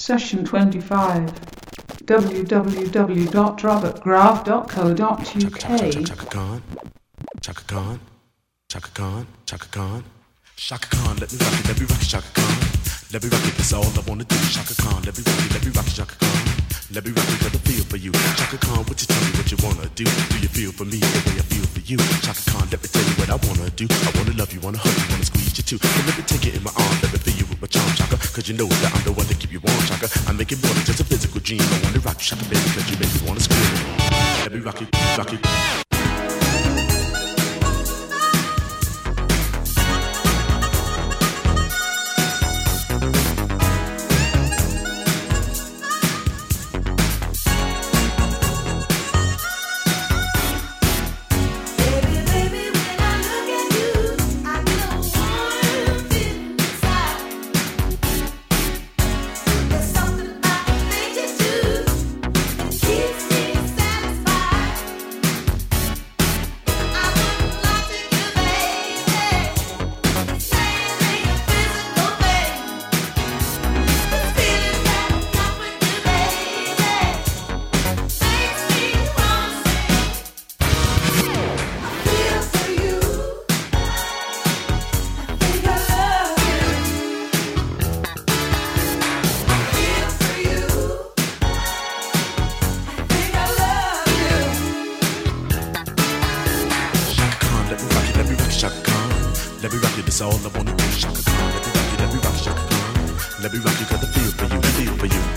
Session 25. www.robertgraf.co.uk. Chaka Khan, Chaka Khan, Chaka Khan, Chaka Khan, Chaka Khan, let me rock it, Chaka Khan. Let me rock it, that's all I wanna do. Chaka Khan, let me rock it, Chaka Khan. Let me rock it, got the feel for you. Chaka Khan, what you tell me what you wanna do? Do you feel for me the way I feel for you? Chaka Khan, let me tell you what I wanna do. I wanna love you, wanna hug you, wanna squeeze you too. So let me take it in my arms, let me feel you with my charm, Chaka. Cause you know that I'm the one to keep you warm, Chaka. I make it more than just a physical dream. I wanna rock you, Chaka, baby, cause you make me wanna scream. Let me rock it, rock it. All I wanna do, Chaka Khan. Let me rock it, Chaka Khan. Let me rock it, got the feel for you, feel for you.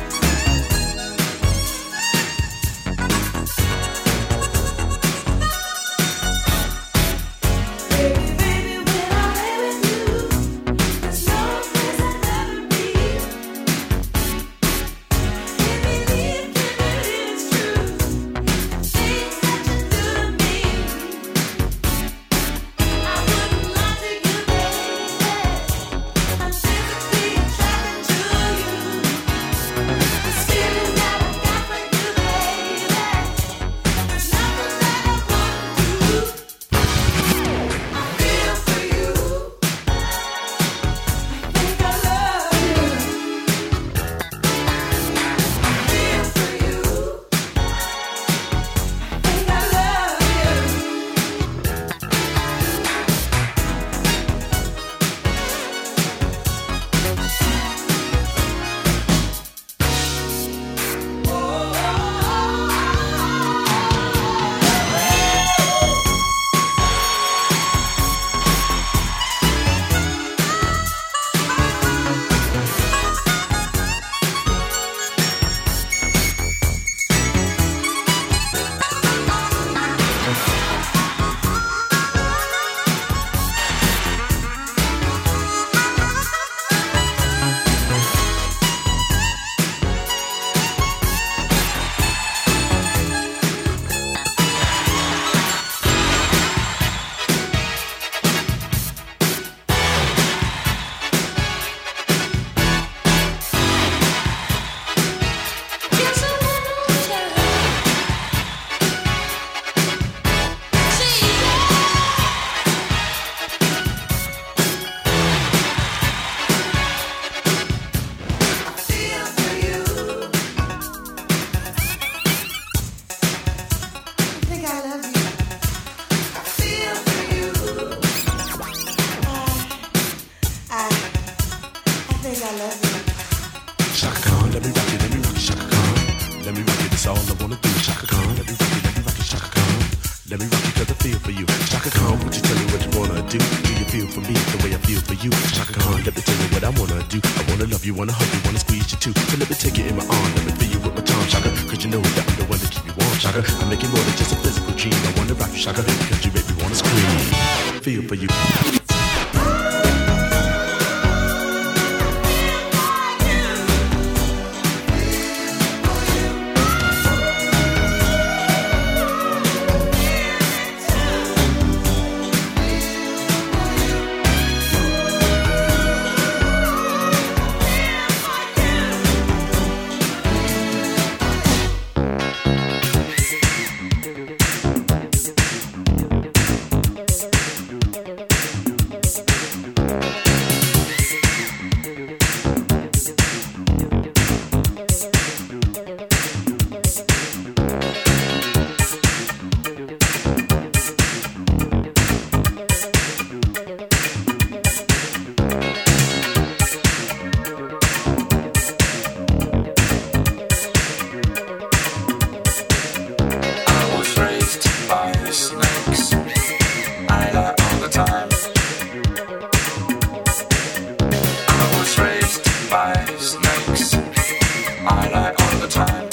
snakes. I lie all the time.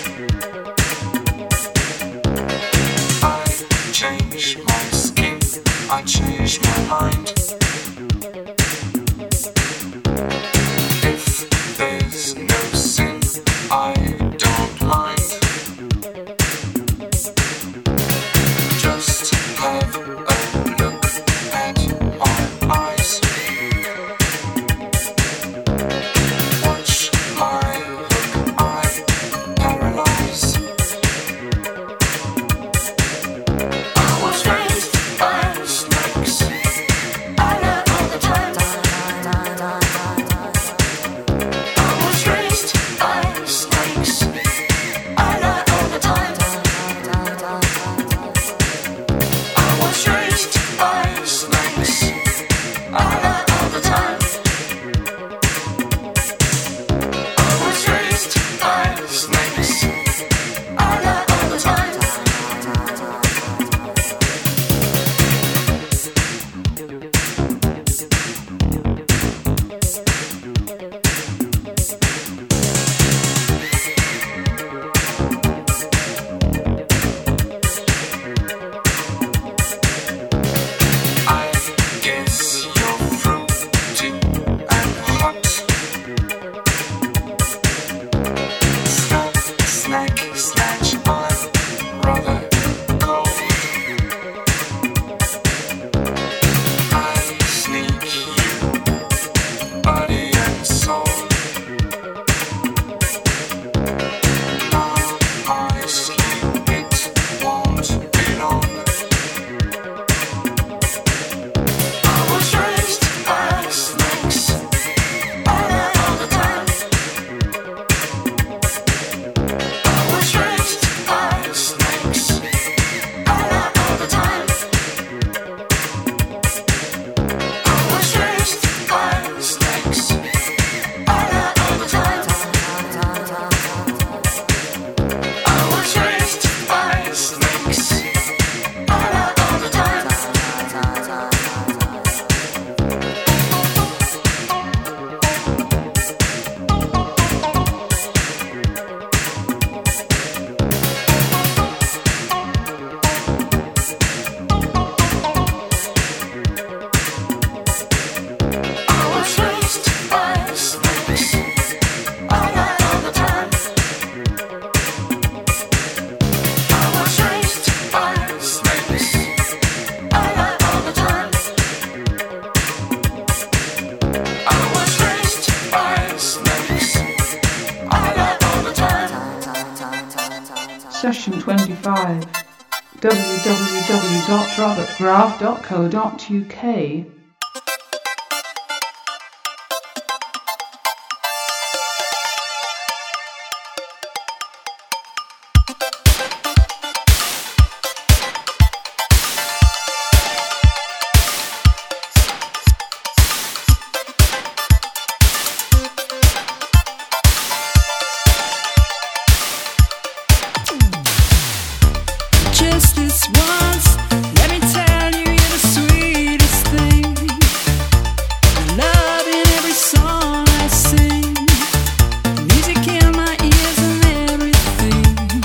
I change my skin. I change my mind. If there's no sin, I don't mind. Just have a look at my eyes. Watch my hook eye paralyze. I was raised by snakes. I lie all the time. I was raised by snakes. I lie all the time. I was raised by snakes. I lie all the time. I was raised by snakes. I lie all the time. I guess you're fruity and hot. Snack, snatch, I'm rather cold. I sneak you, body and soul. I sleep, it won't be long. I was raised by snakes. I lie all the time. I was raised by snakes. I lie all the time. I was raised by snakes. I lie all the time. I was raised by snakes. I lie all the time. I was raised by snakes. I lie all the time. I was raised by snakes. I lie all the time. I was raised by snakes. I lie all the time. Session 25. www.robertgraf.co.uk Just this once, let me tell you, you're the sweetest thing. I love in every song I sing. Music in my ears and everything.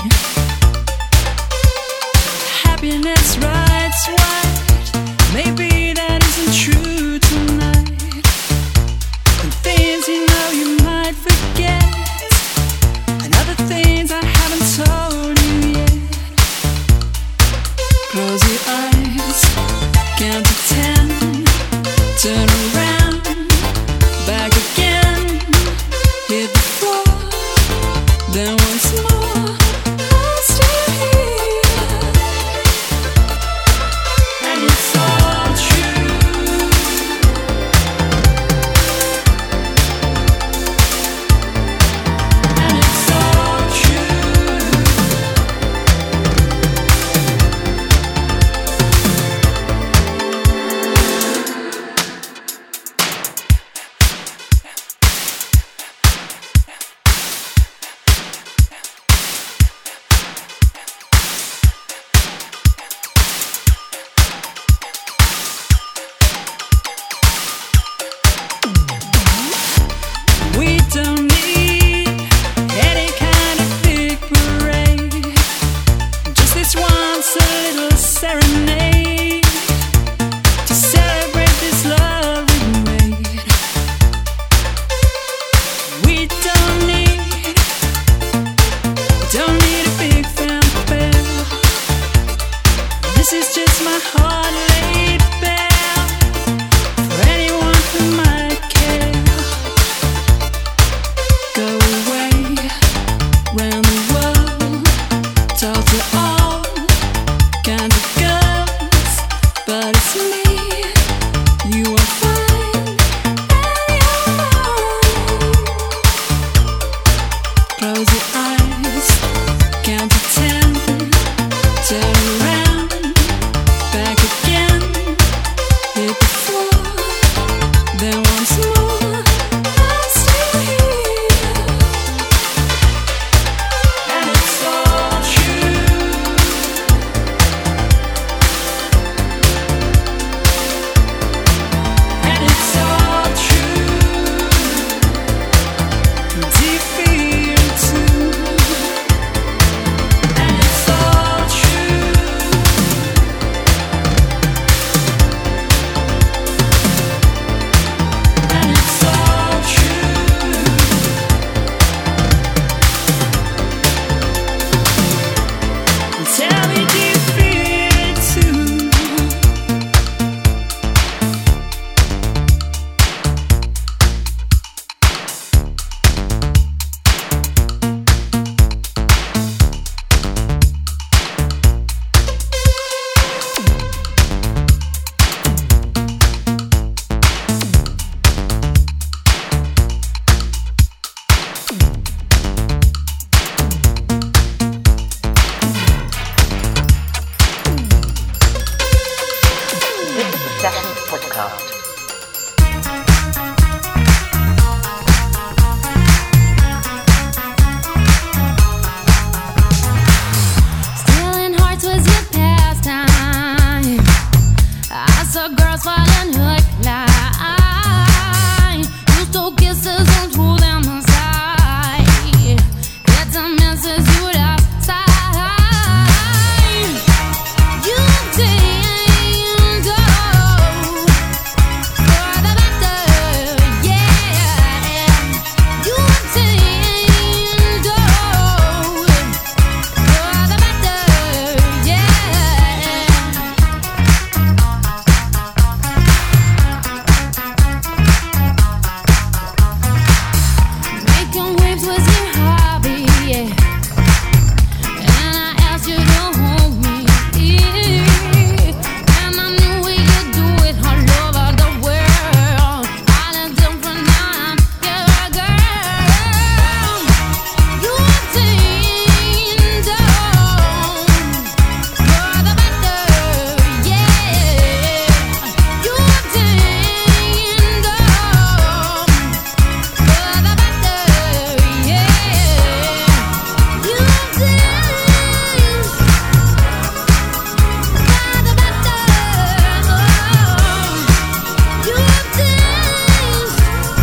Happiness rides wide. Maybe that isn't true tonight. And things you know you might forget. And other things I haven't told you yet. Close your eyes, count to 10, turn around, back again, hit the floor, then once more, I'm still here, and it's all true, and it's all true. Close your eyes, count to 10, turn around, back again, hit the floor, then once more, I'm still here, and it's all true, and it's all true, defeated too, and it's all true, and it's all true. Tell me, do you feel it too? This is the Sessions Podcast. Stealing hearts was your pastime. I saw girls falling hook line. You stole kisses and threw them aside. It's a message you'd outside. You changed, for the better, yeah. You changed, for the better, yeah. Making waves was your hobby, yeah. And I asked you to hold me, and I knew we could do it all over the world. All in different time, you're a girl. You changed, for the better, yeah. You changed, for the better, yeah. You changed, for the better, you changed,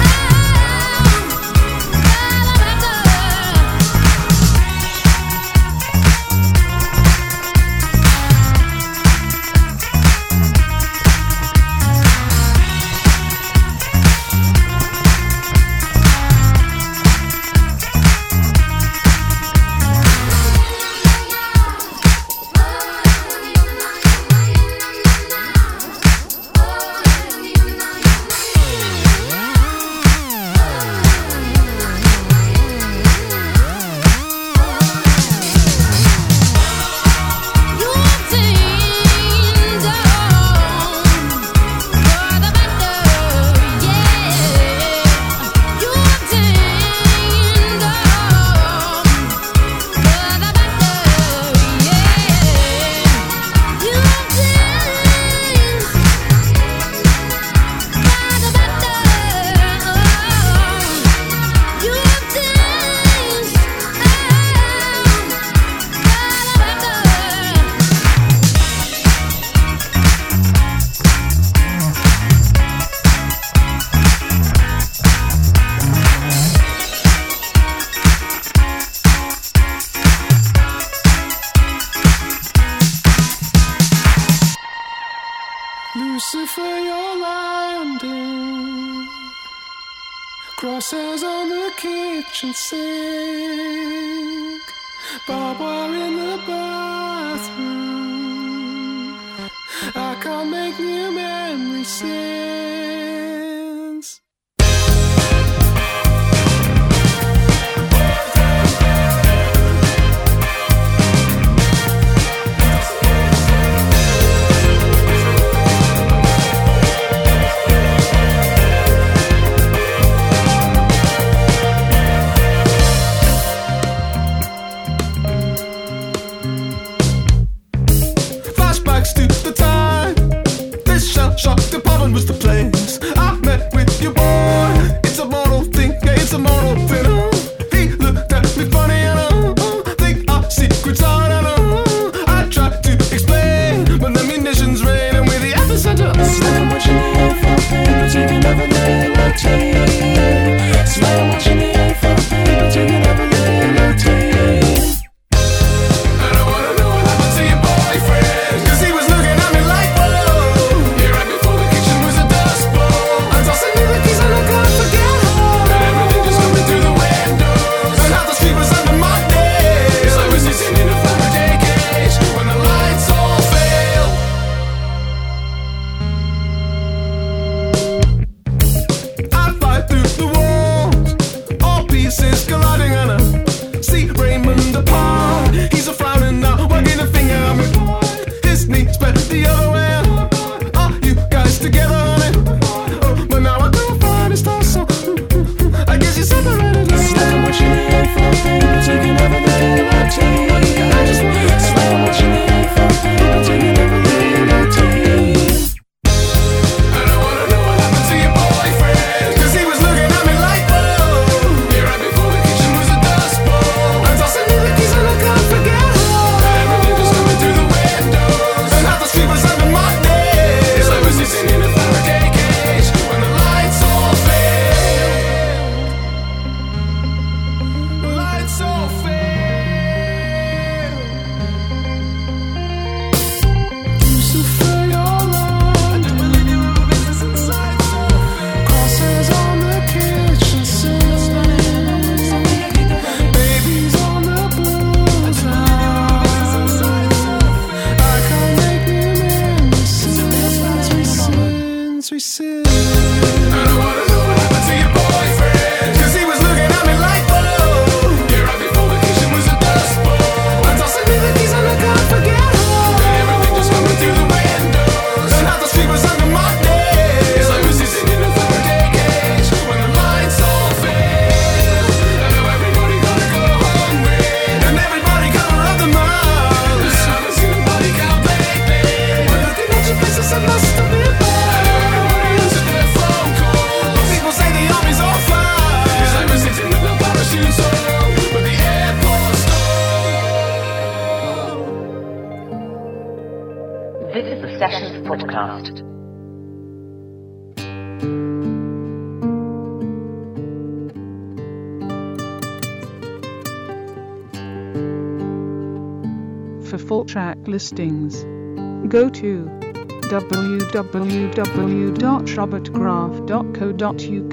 Lucifer, you're landing. Crosshairs on the kitchen sink. Barbed wire in the bathroom. I can't make new memories since. kisses colliding on her. See Raymond apart. He's a frowning now, wagging a finger at me. His knees bent the other way. Are you guys together, honey? Oh, but now I can't find his torso. I guess you separated. Slam what you need for, baby, taking everything I take. I just wanna slam what you need for, baby, taking everything I take. I don't wanna know what happened to your boyfriend, 'cause he was looking at me like, whoa. Yeah, right before the kitchen was a dust bowl. I'm tossing you the keys and I can't forget how. And everything was coming through the windows, and half the street was under my nails. It's like we're sitting in a Faraday cage when the lights all fail. The lights all fail. Lucifer, your love. I do believe you have a business inside, so fail. Crosses on the kitchen sink. Babies on the bullseye. I can't make new memories since we sin. I don't wanna know what happened to your boyfriend, 'cause he was looking at me like, whoa. Yeah, right before the kitchen was a dust bowl. I'm tossing you the keys and I can't forget how. And everything just coming through the windows, and half the street was under my nails. It's like we're sitting in a Faraday cage when the lights all fail. I know everybody gotta go hungry, and everybody gotta love the mouse. I haven't seen nobody count lately. We're looking at your faces, it must have been bad. I know everybody answered their phone calls. People say the army's on fire. It's like we're sitting with no parachutes on, but the airport's gone. This is the Sessions Podcast. For full track listings, go to www.robertgraph.co.uk.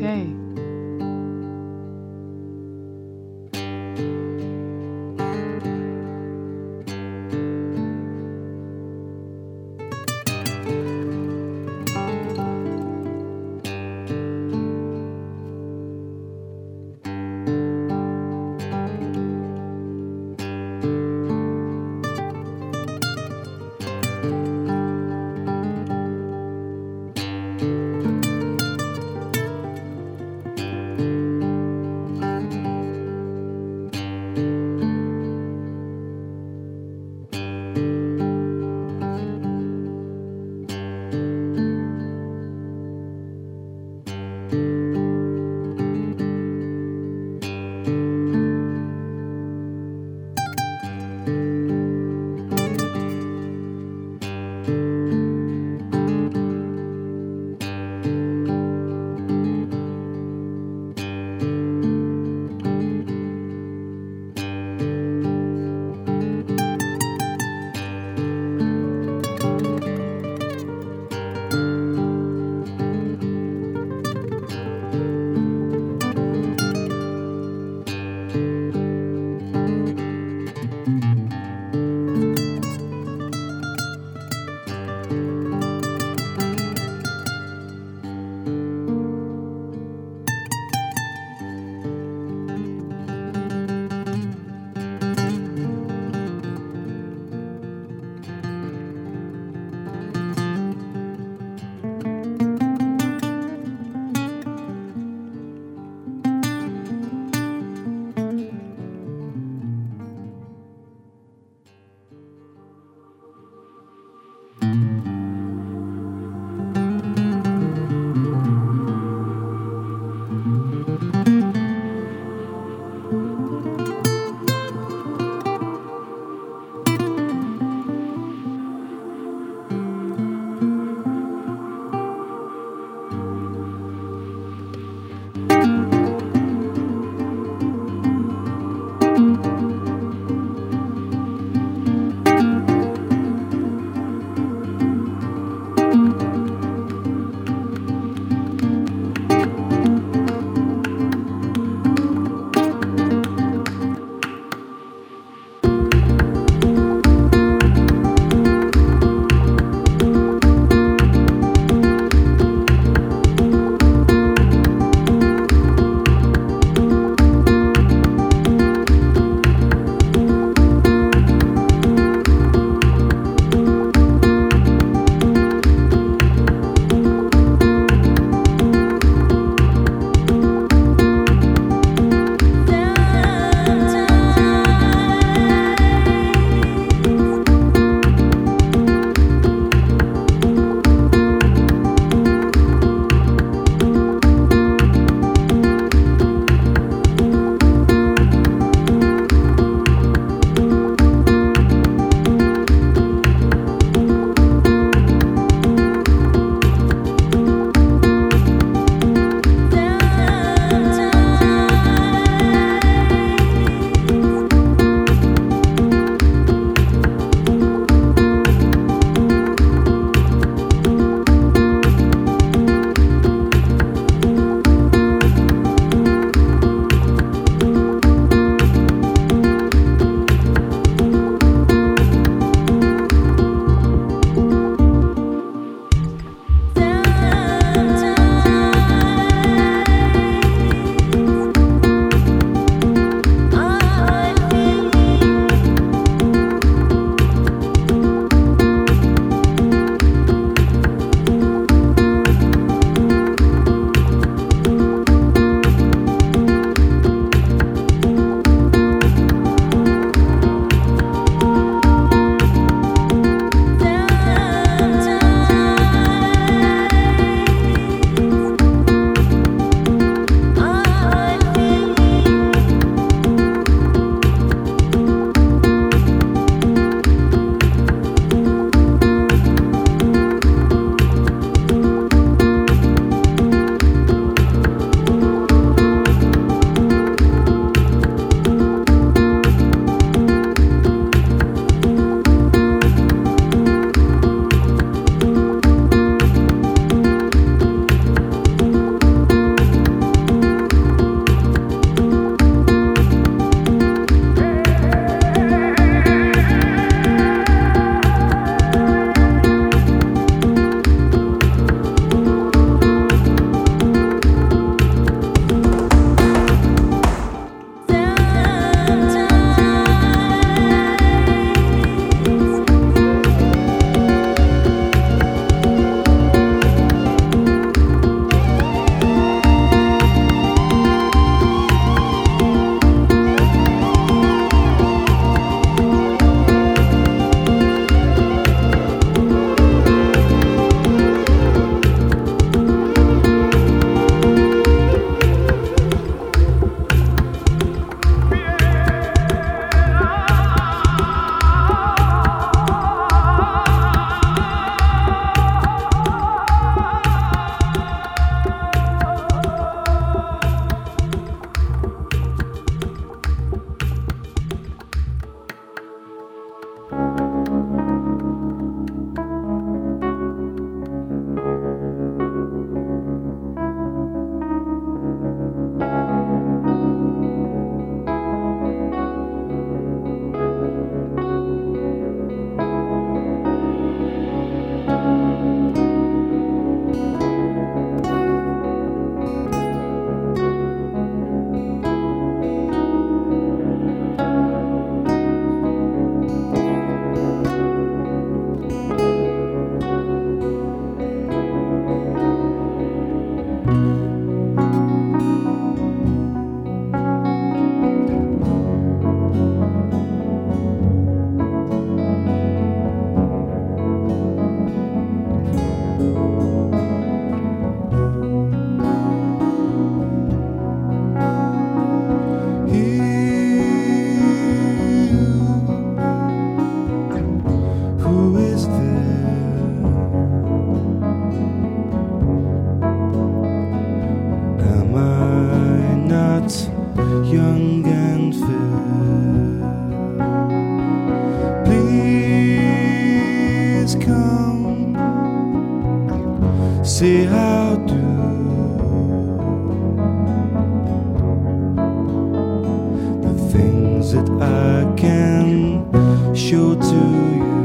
things that I can show to you.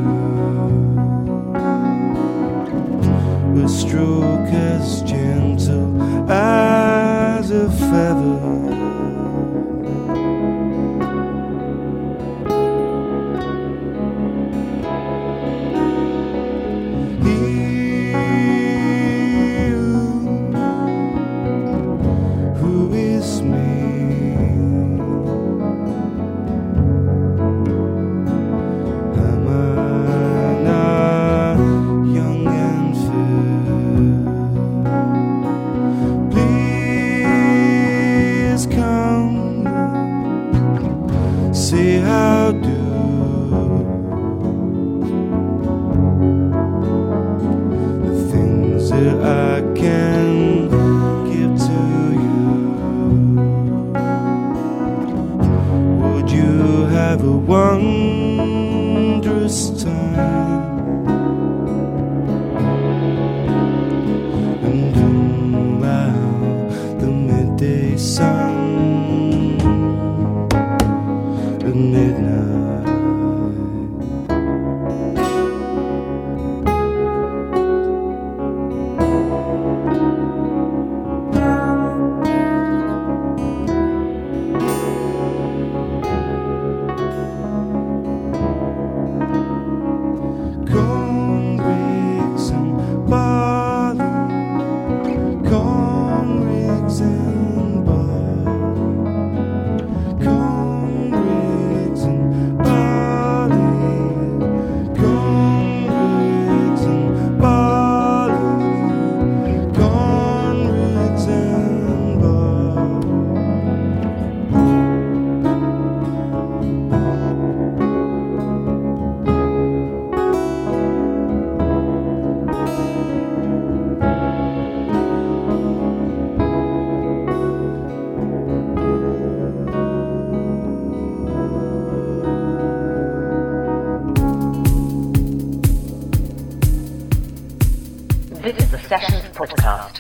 A stroke as gentle as a feather. Who is me? Am I not young and fair? Please come, say how do. The things that I can give to you. Would you have a wondrous time and allow the midday sun at midnight? Cornricks and barley, cornricks and barley, cornricks and barley, cornricks and barley, cornricks and barley. This is the Sessions Podcast.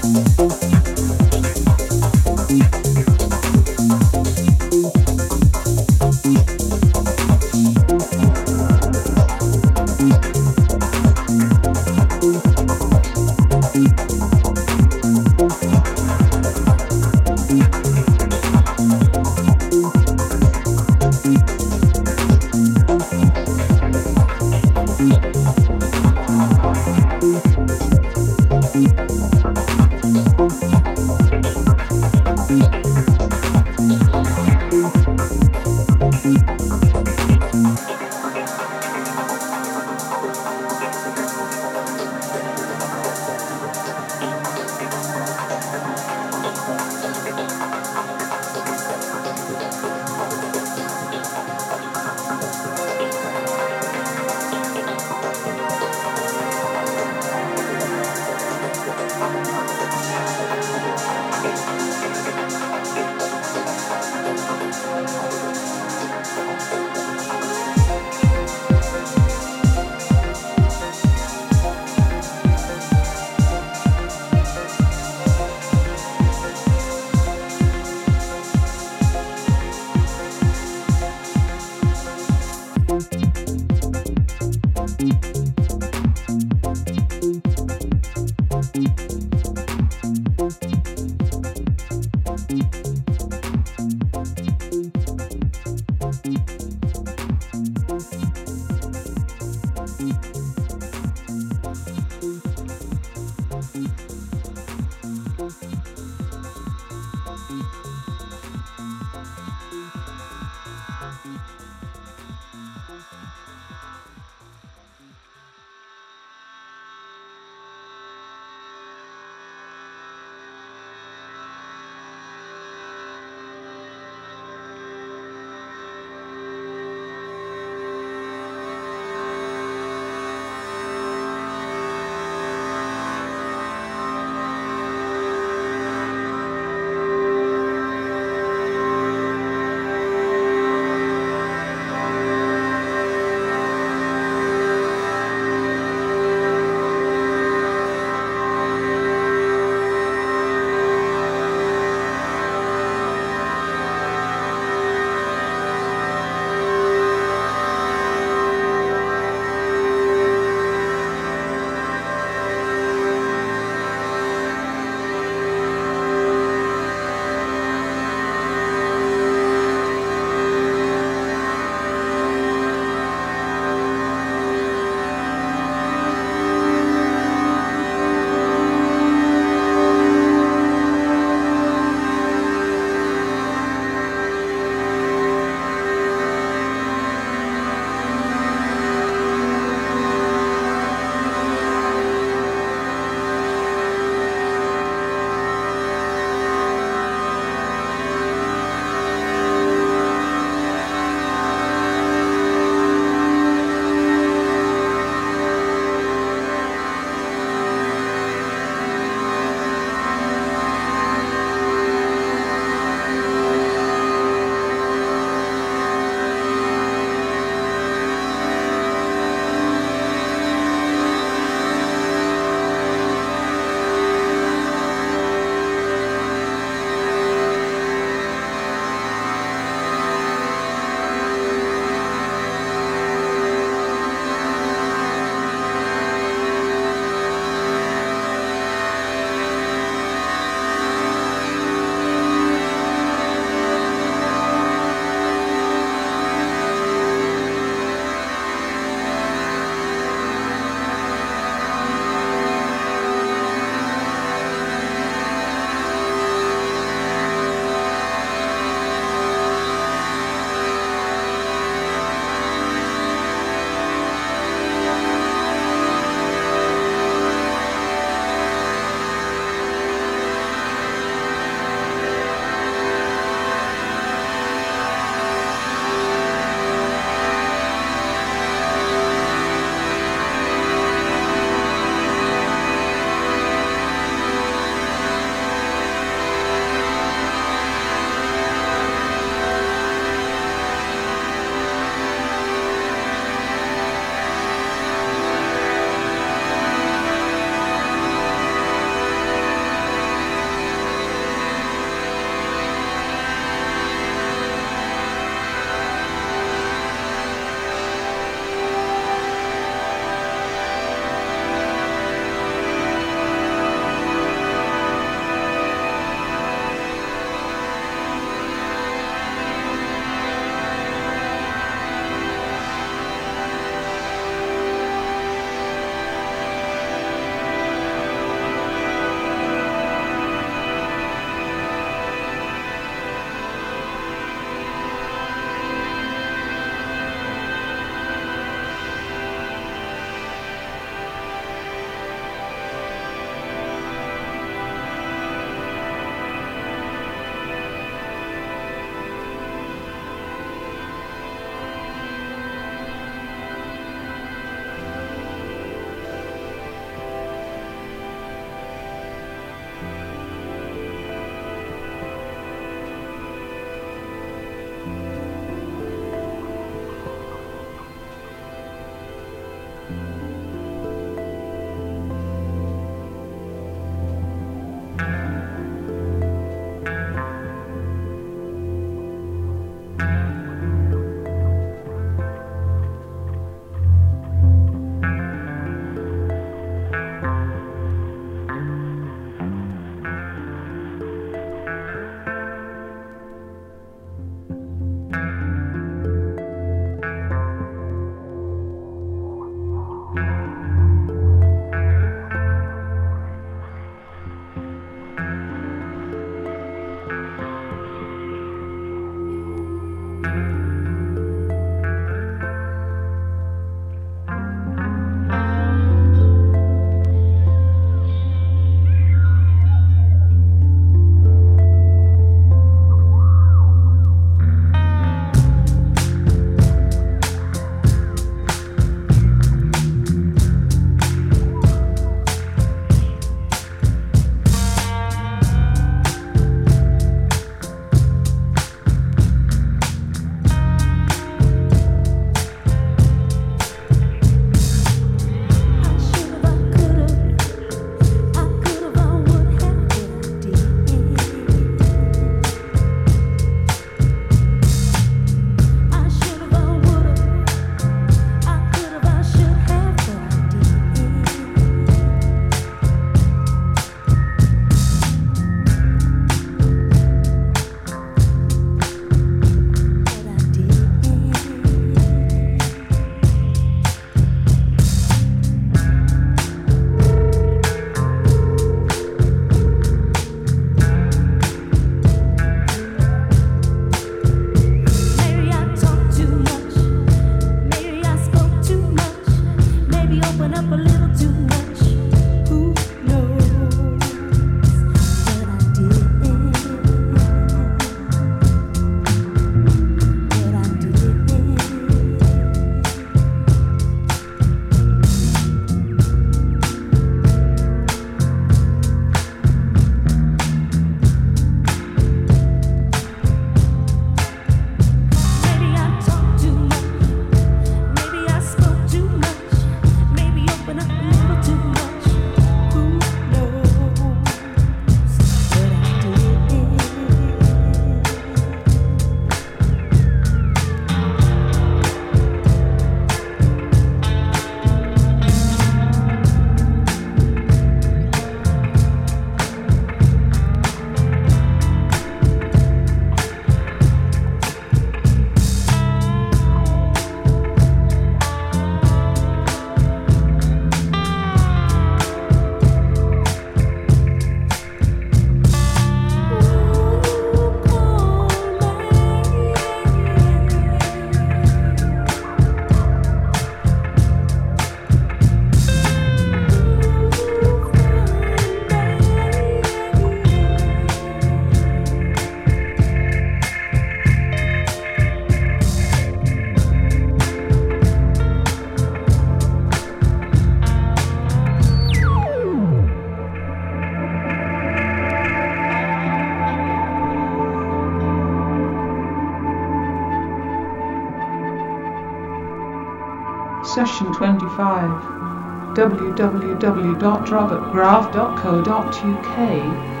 Session 25. www.robertgraf.co.uk